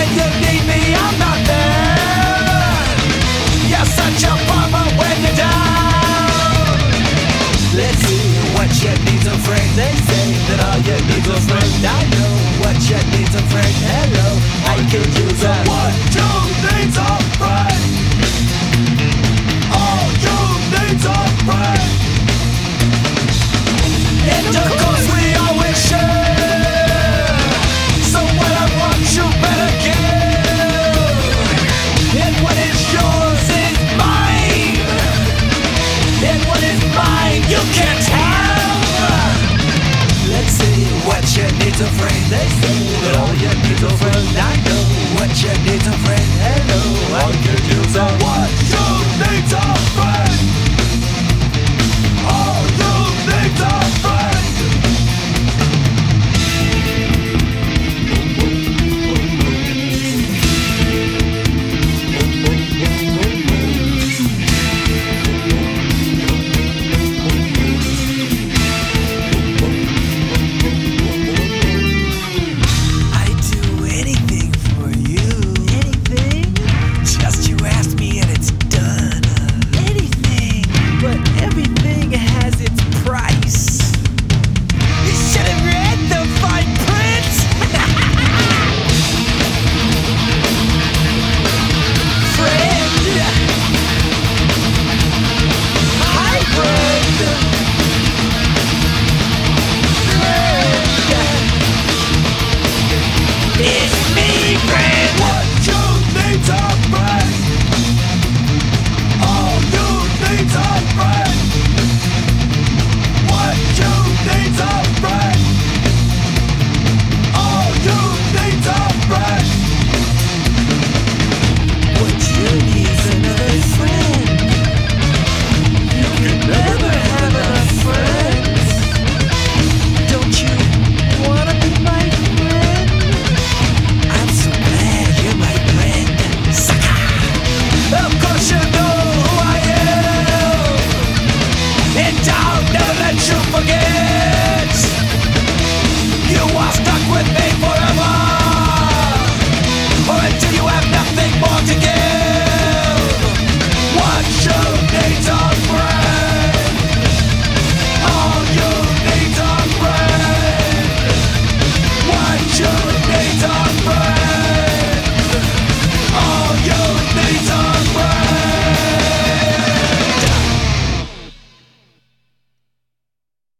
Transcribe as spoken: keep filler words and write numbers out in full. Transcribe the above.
When you need me, I'm not there. You're such a bummer when you're down. Let's see what your needs are, friend. They say that all your needs are friend. I know what your needs are, friend. Hello, I could use a